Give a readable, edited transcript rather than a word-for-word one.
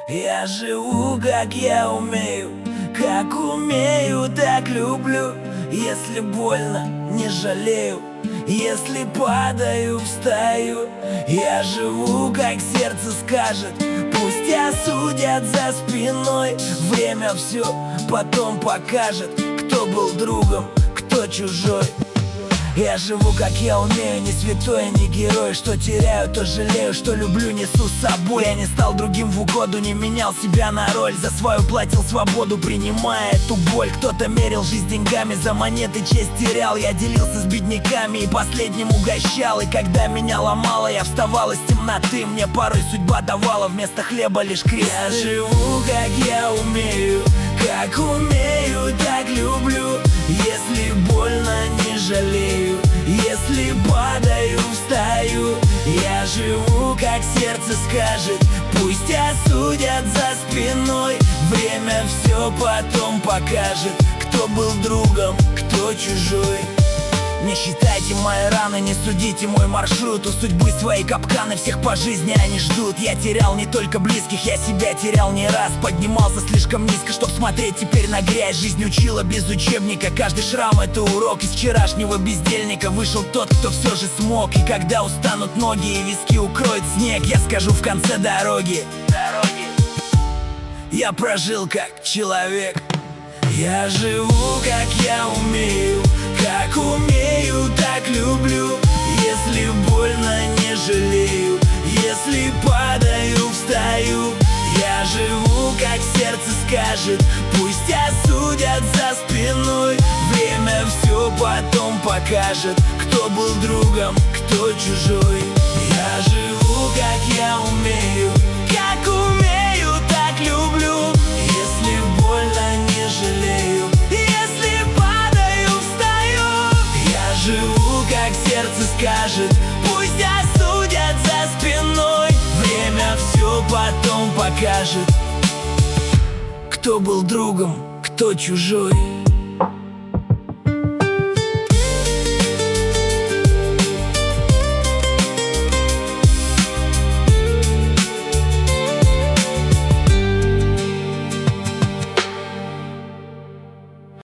Я живу, как я умею, как умею, так люблю. Если больно, не жалею, если падаю, встаю. Я живу, как сердце скажет, пусть осудят за спиной. Время все потом покажет, кто был другом, кто чужой. Я живу, как я умею, не святой, не герой. Что теряю, то жалею, что люблю, несу с собой. Я не стал другим в угоду, не менял себя на роль. За свою платил свободу, принимая эту боль. Кто-то мерил жизнь деньгами, за монеты честь терял. Я делился с бедняками и последним угощал. И когда меня ломало, я вставал из темноты. Мне порой судьба давала вместо хлеба лишь крест. Я живу, как я умею, как умею, так люблю. Если больно, не жалею, если падаю, встаю. Я живу, как сердце скажет, пусть осудят за спиной. Время все потом покажет, кто был другом, кто чужой. Не считайте мои раны, не судите мой маршрут. У судьбы свои капканы, всех по жизни они ждут. Я терял не только близких, я себя терял не раз. Поднимался слишком низко, чтоб смотреть теперь на грязь. Жизнь учила без учебника, каждый шрам это урок. Из вчерашнего бездельника вышел тот, кто все же смог. И когда устанут ноги и виски укроет снег, я скажу в конце дороги: я прожил как человек. Я живу, как я умею, как умею, так люблю. Если больно, не жалею, если падаю, встаю. Я живу, как сердце скажет, пусть осудят за спиной. Время все потом покажет, кто был другом, кто чужой. Я живу, как я умею, как умею, так люблю. Если больно, не жалею, если падаю, встаю. Я живу, как сердце скажет, пусть осудят за спиной. Время все потом покажет, кто был другом, кто чужой.